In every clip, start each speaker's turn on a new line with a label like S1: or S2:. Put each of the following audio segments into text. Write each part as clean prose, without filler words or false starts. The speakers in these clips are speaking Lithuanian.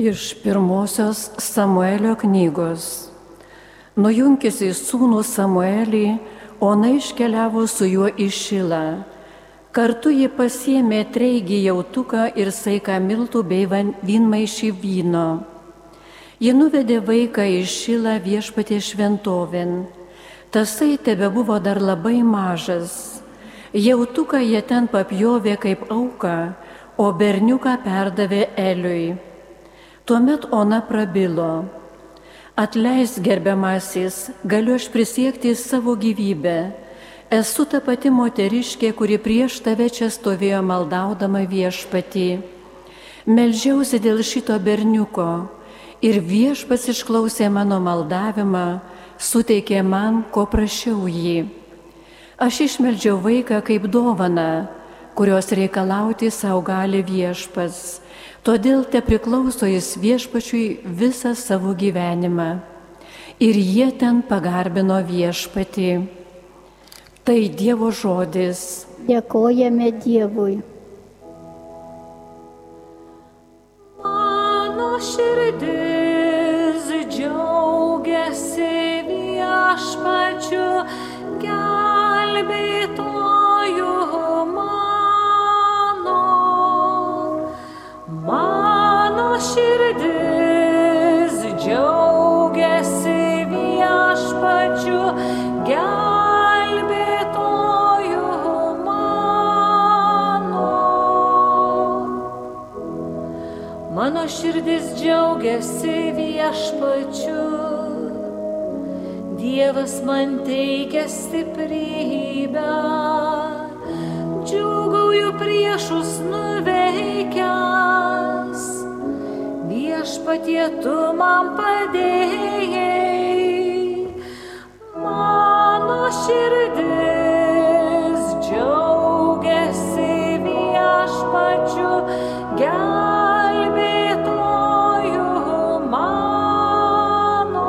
S1: Iš pirmosios Samuelio knygos. Nujunkis į sūnų Samuelį, Ona iškeliavo su juo į Šilą. Kartu ji pasiėmė treigį jautuką ir saiką miltų bei vynmaišį vyno. Ji nuvedė vaiką į Šilą Viešpaties šventovėn. Tasai tebebuvo dar labai mažas. Jautuką jie ten papjovė kaip auką, o berniuką perdavė Eliui. Tuomet Ona prabilo: Atleisk, gerbiamasis, galiu aš prisiekti savo gyvybę. Esu ta pati moteriškė, kuri prieš tave čia stovėjo maldaudama Viešpatį. Meldžiausi dėl šito berniuko ir Viešpats išklausė mano maldavimą, suteikė man, ko prašiau jį. Aš išmeldžiau vaiką kaip dovaną, kurios reikalauti sau gali Viešpats. Todėl te priklauso jis Viešpačiui visą savo gyvenimą. Ir jie ten pagarbino Viešpatį. Tai Dievo žodis.
S2: Dėkojame Dievui.
S3: Mano širdis džiaugiasi Viešpačiu, gelbėtoju mano širdis džiaugiasi Viešpačiu, gelbėtoju mano. Mano širdis džiaugiasi Viešpačiu, Dievas man teikia stiprybę. Džiūgauju priešus nuveikęs, Viešpatie, tu man padėjai. Mano širdis džiaugiasi Viešpačiu, gelbėtoju mano.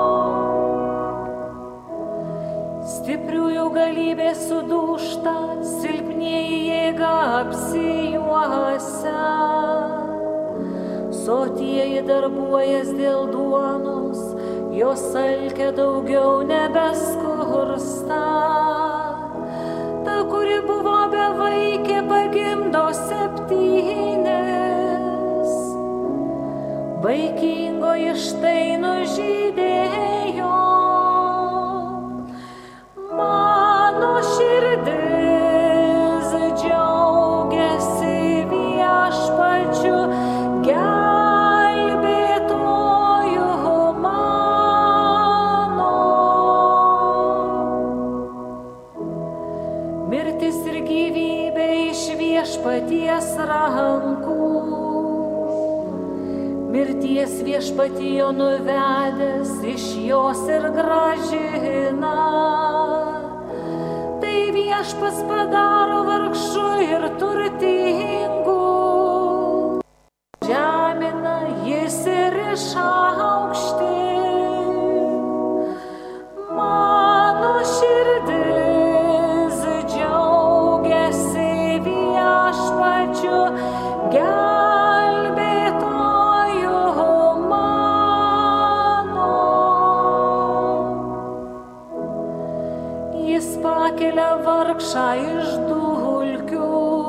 S3: Stipriųjų galybė sudūžta, silpnieji jėga apsijuosia. Sotieji darbuojas dėl duonos, jos alkė daugiau nebeskursta. Ta, kuri buvo bevaikė, pagimdo 7. Vaikingoji štai nužydėjo. Mano širdis džiaugiasi Viešpačiu, gelbėtoju mano. Mirtis ir gyvybė iš Viešpaties rankų. Mirties Viešpatijo nuvedęs iš jos ir grąžina. Tai Viešpats padaro vargšų ir turtingų. Žemina jis ir išaukština. Mano širdis džiaugiasi Viešpačiu, gelbėtoju mano. Jis pakelia vargšą iš dulkių,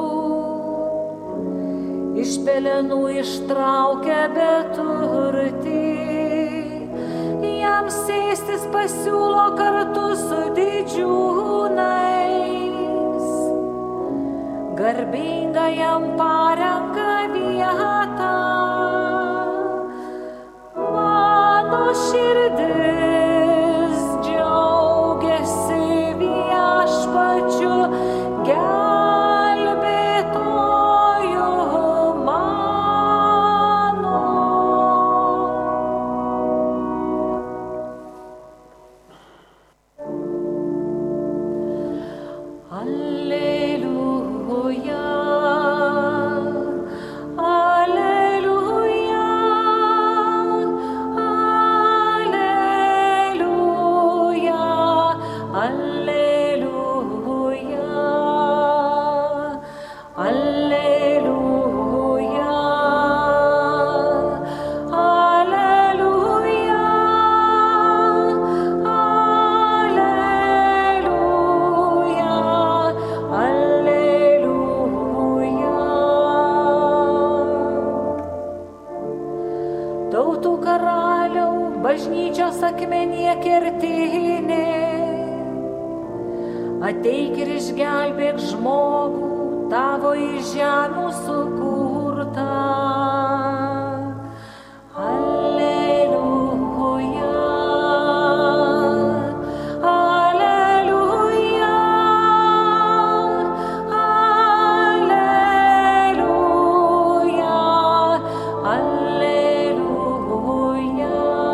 S3: iš pelenų ištraukia beturtį, jam sėstis pasiūlo kartu su didžiūnais, garbinga jam parenka vietą. Mano širdis džiaugiasi Viešpačiu, gelbėtoju mano. Alleluja, tautų karaliau, bažnyčios akmenyje kertinė. Ateik ir išgelbėk žmogų, tavo iš žemių sukurtą. Alleluja, alleluja, alleluja, alleluja.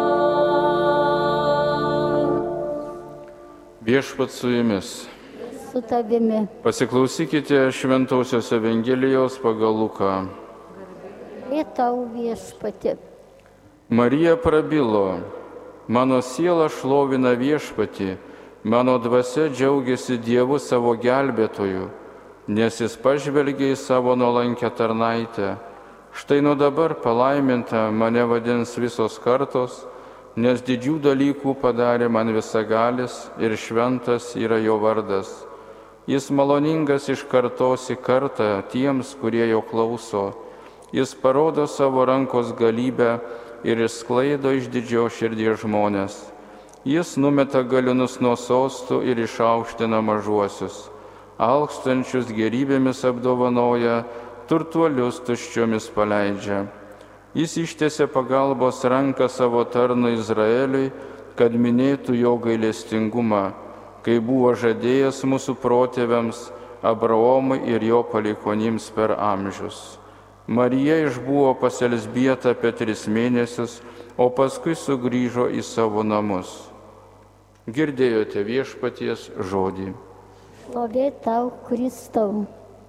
S4: Viešpats su jumis.
S2: Su tavimi.
S4: Pasiklausykite Šventosios Evangelijos pagal Luką.
S2: Ir tau viešpatį.
S4: Marija prabilo, mano siela šlovina viešpatį, mano dvasia džiaugiasi Dievu savo gelbėtoju, nes jis pažvelgė į savo nuolankę tarnaitę. Štai nuo dabar palaiminta mane vadins visos kartos, nes didžių dalykų padarė man visagalis ir šventas yra jo vardas. Jis maloningas iš kartos į kartą tiems, kurie jo klauso. Jis parodo savo rankos galybę ir išsklaido iš didžios širdies žmonės. Jis numeta galiūnus nuo sostų ir išaukština mažuosius. Alkstančius gerybėmis apdovanoja, turtuolius tuščiomis paleidžia. Jis ištiesia pagalbos ranką savo tarnui Izraeliui, kad minėtų jo gailestingumą, kai buvo žadėjęs mūsų protėviams, Abraomui ir jo paliekonims per amžius. Marija išbuvo pas Elzbietą apie 3 mėnesius, o paskui sugrįžo į savo namus. Girdėjote viešpaties žodį.
S2: Šlovė tau, Kristau.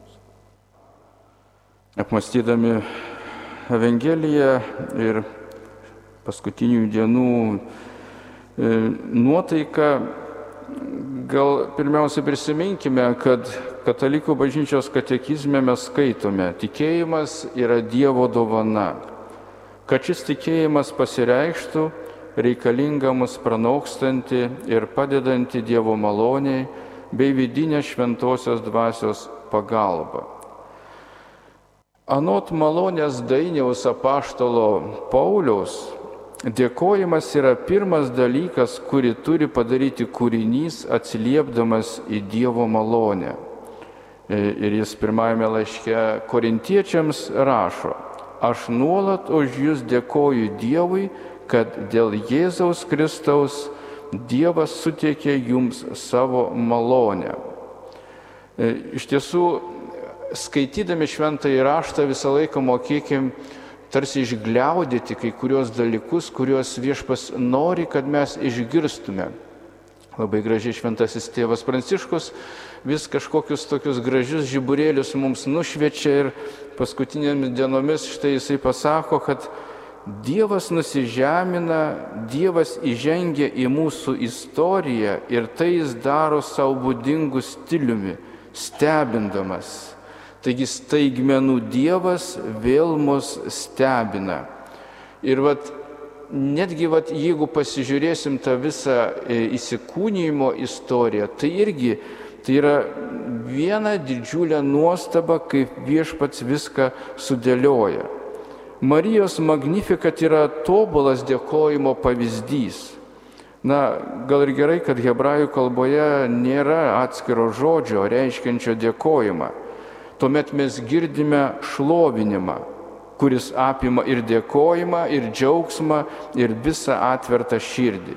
S4: Apmąstydami Evangeliją ir paskutinių dienų nuotaiką, gal pirmiausia prisiminkime, kad Katalikų bažnyčios katekizme mes skaitome, tikėjimas yra Dievo dovana. Kad šis tikėjimas pasireikštų, reikalinga mus pranokstanti ir padedanti Dievo maloniai bei vidinė šventosios dvasios pagalba. Anot malonės dainiaus apaštalo Pauliaus, dėkojimas yra pirmas dalykas, kurį turi padaryti kūrinys atsiliepdamas į Dievo malonę. Ir jis pirmajame laiške Korintiečiams rašo: aš nuolat už jūs dėkoju Dievui, kad dėl Jėzaus Kristaus Dievas suteikė jums savo malonę. Iš tiesų, skaitydami šventąjį raštą visą laiką mokėkim tarsi išgliaudyti kai kurios dalykus, kuriuos viešpas nori, kad mes išgirstume. Labai gražiai šventasis tėvas Pranciškus vis kažkokius tokius gražius žiburėlius mums nušviečia ir paskutinėmis dienomis štai jisai pasako, kad Dievas nusižemina, Dievas įžengia į mūsų istoriją ir tai jis daro savo būdingu stiliumi, stebindamas. Taigi staigmenų Dievas vėl mus stebina. Ir netgi jeigu pasižiūrėsim tą visą įsikūnijimo istoriją, tai irgi tai yra viena didžiulė nuostaba, kaip viešpats viską sudėlioja. Marijos Magnificat yra tobulas dėkojimo pavyzdys. Gal ir gerai, kad hebrajų kalboje nėra atskiro žodžio reiškiančio dėkojimą. Tuomet mes girdime šlovinimą, kuris apima ir dėkojimą, ir džiaugsmą, ir visą atvertą širdį.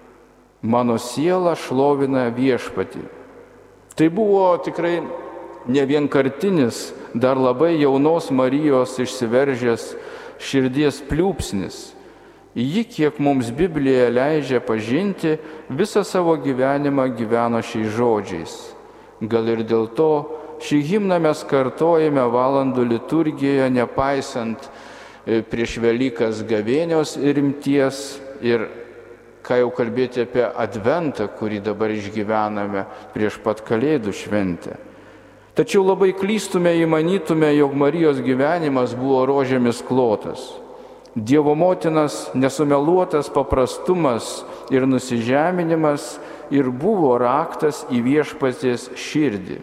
S4: Mano siela šlovina viešpatį. Tai buvo tikrai ne vienkartinis, dar labai jaunos Marijos išsiveržęs širdies pliūpsnis. Ji, kiek mums Biblija leidžia pažinti, visą savo gyvenimą gyveno šiais žodžiais. Gal ir dėl to šį himną mes kartojame valandų liturgijoje, nepaisant prieš Velykas gavėnios rimties ir ką jau kalbėti apie Adventą, kurį dabar išgyvename prieš pat Kalėdų šventę. Tačiau labai klystume, jei manytume, jog Marijos gyvenimas buvo rožėmis klotas. Dievo motinas nesumeluotas paprastumas ir nusižeminimas ir buvo raktas į viešpaties širdį.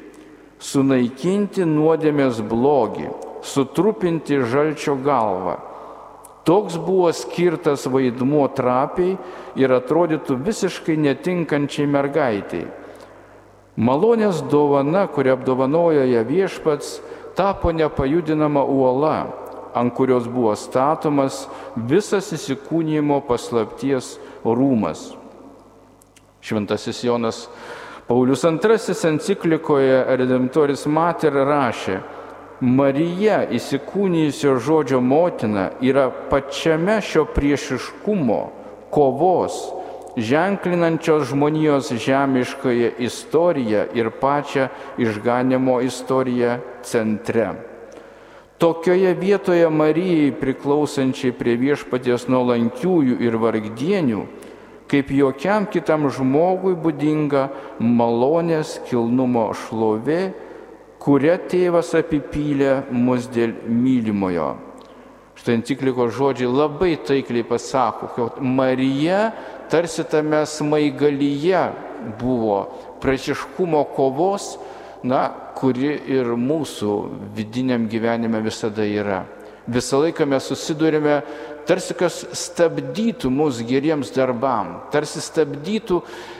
S4: Sunaikinti nuodėmės blogį, sutrupinti žalčio galvą. Toks buvo skirtas vaidmuo trapiai ir atrodytų visiškai netinkančiai mergaitiai. Malonės dovana, kuri apdovanojo ją viešpats, tapo nepajudinama uola, ant kurios buvo statomas visas įsikūnijimo paslapties rūmas. Šventasis Jonas Paulius II enciklikoje Redemptoris Mater rašė: Marija, įsikūnijusio žodžio motina, yra pačiame šio priešiškumo, kovos, ženklinančios žmonijos žemiškoje istoriją ir pačią išganimo istoriją centre. Tokioje vietoje Marijai priklausančiai prie viešpaties nuolankiųjų ir vargdienių, kaip jokiam kitam žmogui būdinga malonės kilnumo šlovė, kuria tėvas apipylė mus dėl mylimojo. Štai enciklikos žodžiai labai taikliai pasako, kad Marija tarsi tame smaigalyje buvo priešiškumo kovos, kuri ir mūsų vidiniam gyvenime visada yra. Visą laiką mes susidurime, tarsi kas stabdytų mus geriems darbam, tarsi stabdytų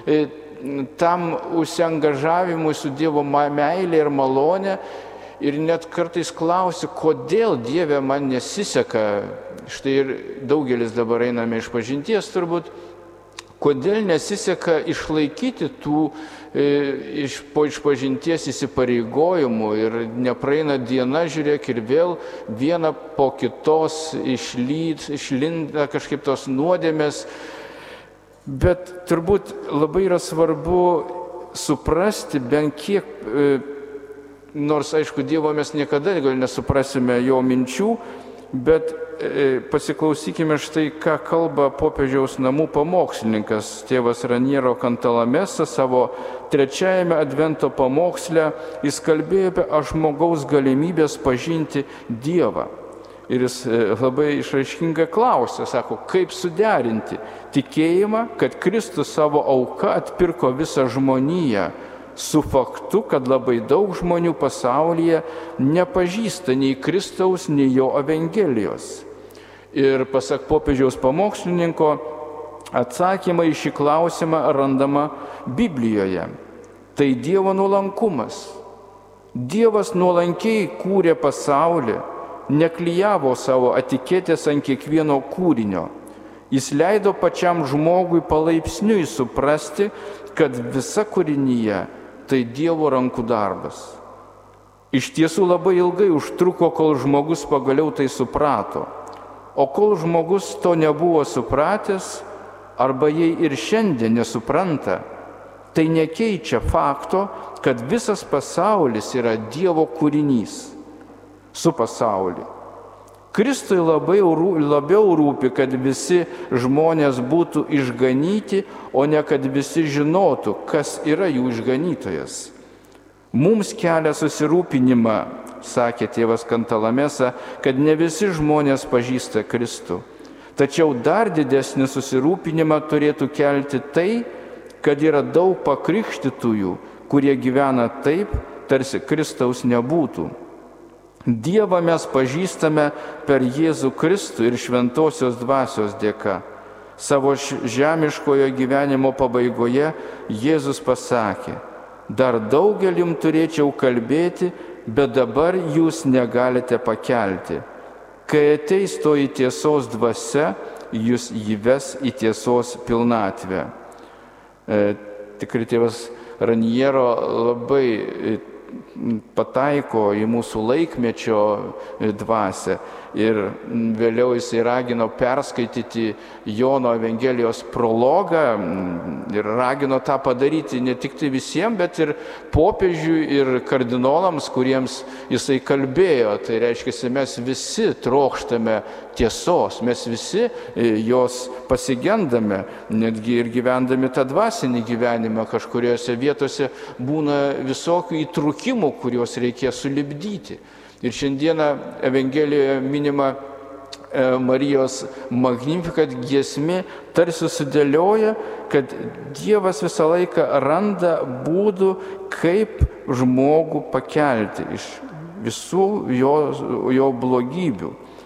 S4: tam užsiangažavimui su Dievo meilė ir malonė. Ir net kartais klausiu, kodėl Dieve man nesiseka, štai ir daugelis dabar einame iš pažinties turbūt, kodėl nesiseka išlaikyti tų po išpažinties įsipareigojimų ir nepraeina diena, žiūrėk, ir vėl viena po kitos išlinda kažkaip tos nuodėmės. Bet turbūt labai yra svarbu suprasti bent kiek, nors aišku Dievo mes niekada gal nesuprasime jo minčių, bet pasiklausykime štai, ką kalba popiežiaus namų pamokslininkas tėvas Raniero Cantalamessa savo 3 advento pamoksle. Jis kalbėjo apie žmogaus galimybės pažinti Dievą. Ir jis labai išraiškingai klausė, sako, kaip suderinti tikėjimą, kad Kristus savo auka atpirko visą žmoniją, su faktu, kad labai daug žmonių pasaulyje nepažįsta nei Kristaus, nei jo Evangelijos. Ir pasak popiežiaus pamokslininko, atsakymą į šį klausimą randama Biblijoje. Tai Dievo nuolankumas. Dievas nuolankiai kūrė pasaulį, neklijavo savo etiketės ant kiekvieno kūrinio. Jis leido pačiam žmogui palaipsniui suprasti, kad visa kūrinyje tai Dievo rankų darbas. Iš tiesų labai ilgai užtruko, kol žmogus pagaliau tai suprato. O kol žmogus to nebuvo supratęs, arba jei ir šiandien nesupranta, tai nekeičia fakto, kad visas pasaulis yra Dievo kūrinys su pasauliu. Kristui labiau rūpi, kad visi žmonės būtų išganyti, o ne kad visi žinotų, kas yra jų išganytojas. Mums kelia susirūpinimą, sakė tėvas Cantalamessa, kad ne visi žmonės pažįsta Kristų. Tačiau dar didesnį susirūpinimą turėtų kelti tai, kad yra daug pakrikštytųjų, kurie gyvena taip, tarsi Kristaus nebūtų. Dievą mes pažįstame per Jėzų Kristų ir šventosios dvasios dėka. Savo žemiškojo gyvenimo pabaigoje Jėzus pasakė: dar daugelim turėčiau kalbėti, bet dabar jūs negalite pakelti. Kai ateis toji tiesos dvasia, jūs įves į tiesos pilnatvę. Tikrai tėvas Raniero labai pataiko į mūsų laikmečio dvasią ir vėliau jisai ragino perskaityti Jono Evangelijos prologą ir ragino tą padaryti ne tik tai visiems, bet ir popiežiui ir kardinolams, kuriems jisai kalbėjo. Tai reiškia, mes visi trokštame tiesos, mes visi jos pasigendame, netgi ir gyvendami tą dvasinį gyvenimą, kažkuriuose vietose būna visokių įtrūkimų, kuriuos reikės sulipdyti. Ir šiandieną Evangelijoje minima Marijos Magnificat giesmė tarsi sudėlioja, kad Dievas visą laiką randa būdų, kaip žmogų pakelti iš visų jo blogybių.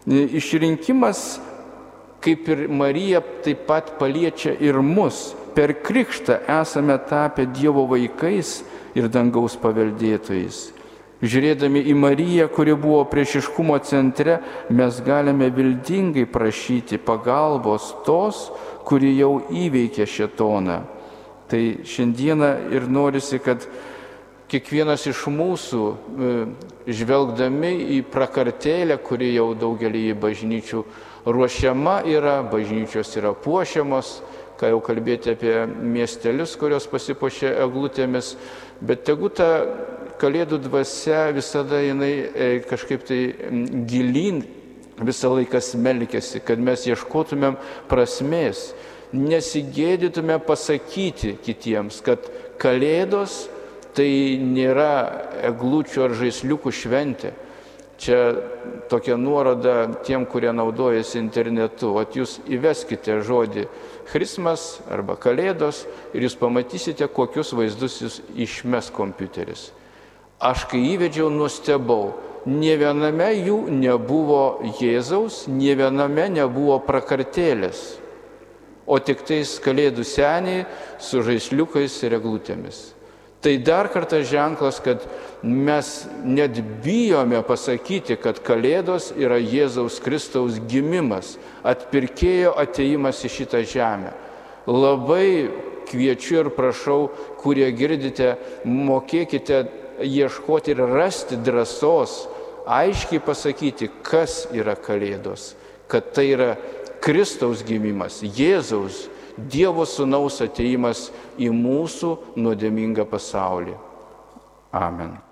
S4: Išrinkimas, kaip ir Marija, taip pat paliečia ir mus. Per krikštą esame tapę Dievo vaikais ir dangaus paveldėtojais. Žiūrėdami į Mariją, kuri buvo priešiškumo centre, mes galime viltingai prašyti pagalbos tos, kuri jau įveikė šėtoną. Tai šiandieną ir norisi, kad kiekvienas iš mūsų, žvelgdami į prakartėlę, kuri jau daugelį bažnyčių ruošiama yra, bažnyčios yra puošiamos, ką jau kalbėti apie miestelius, kurios pasipuošia eglutėmis, bet tegu ta Kalėdų dvasia visada jinai kažkaip tai gilyn visą laiką smelkėsi, kad mes ieškotumėm prasmės, nesigėdytume pasakyti kitiems, kad Kalėdos tai nėra eglučių ar žaisliukų šventė. Čia tokia nuoroda tiem, kurie naudojasi internetu. O jūs įveskite žodį Christmas arba Kalėdos ir jūs pamatysite, kokius vaizdus jūs išmes kompiuteris. Aš kai įvedžiau, nustebau. Nė viename jų nebuvo Jėzaus, nė viename nebuvo prakartėlės, o tik tais Kalėdų seniai su žaisliukais ir eglutėmis. Tai dar kartą ženklas, kad mes net bijome pasakyti, kad Kalėdos yra Jėzaus Kristaus gimimas, atpirkėjo atėjimas į šitą žemę. Labai kviečiu ir prašau, kurie girdite, mokėkite ieškoti ir rasti drąsos, aiškiai pasakyti, kas yra Kalėdos, kad tai yra Kristaus gimimas, Jėzaus, Dievo Sūnaus atėjimas į mūsų nuodėmingą pasaulį. Amen.